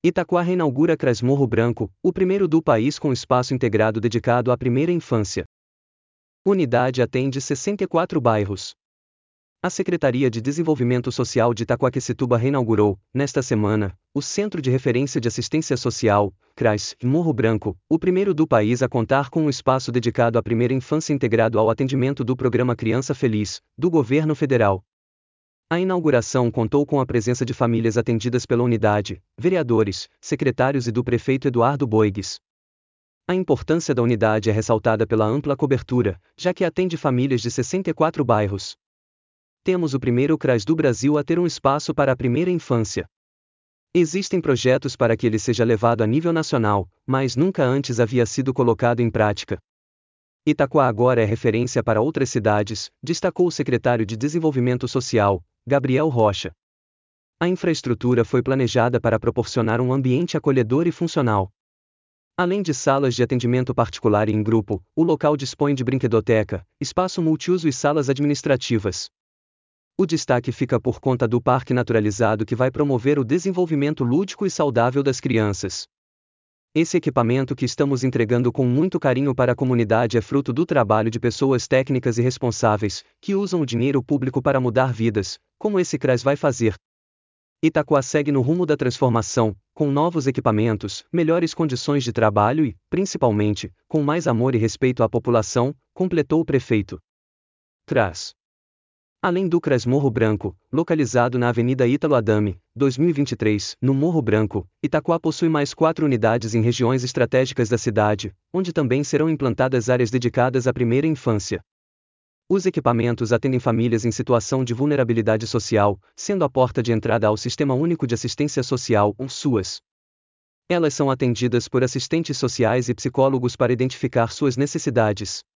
Itaquá reinaugura CRAS Morro Branco, o primeiro do país com espaço integrado dedicado à primeira infância. Unidade atende 64 bairros. A Secretaria de Desenvolvimento Social de Itaquaquecetuba reinaugurou, nesta semana, o Centro de Referência de Assistência Social, CRAS, Morro Branco, o primeiro do país a contar com um espaço dedicado à primeira infância integrado ao atendimento do Programa Criança Feliz, do Governo Federal. A inauguração contou com a presença de famílias atendidas pela unidade, vereadores, secretários e do prefeito Eduardo Boigues. A importância da unidade é ressaltada pela ampla cobertura, já que atende famílias de 64 bairros. Temos o primeiro CRAS do Brasil a ter um espaço para a primeira infância. Existem projetos para que ele seja levado a nível nacional, mas nunca antes havia sido colocado em prática. Itaquá agora é referência para outras cidades, destacou o secretário de Desenvolvimento Social, Gabriel Rocha. A infraestrutura foi planejada para proporcionar um ambiente acolhedor e funcional. Além de salas de atendimento particular e em grupo, o local dispõe de brinquedoteca, espaço multiuso e salas administrativas. O destaque fica por conta do parque naturalizado que vai promover o desenvolvimento lúdico e saudável das crianças. Esse equipamento que estamos entregando com muito carinho para a comunidade é fruto do trabalho de pessoas técnicas e responsáveis, que usam o dinheiro público para mudar vidas, como esse CRAS vai fazer. Itaquá segue no rumo da transformação, com novos equipamentos, melhores condições de trabalho e, principalmente, com mais amor e respeito à população, completou o prefeito. CRAS. Além do CRAS Morro Branco, localizado na Avenida Ítalo Adame, 2023, no Morro Branco, Itaquá possui mais 4 unidades em regiões estratégicas da cidade, onde também serão implantadas áreas dedicadas à primeira infância. Os equipamentos atendem famílias em situação de vulnerabilidade social, sendo a porta de entrada ao Sistema Único de Assistência Social, o SUAS. Elas são atendidas por assistentes sociais e psicólogos para identificar suas necessidades.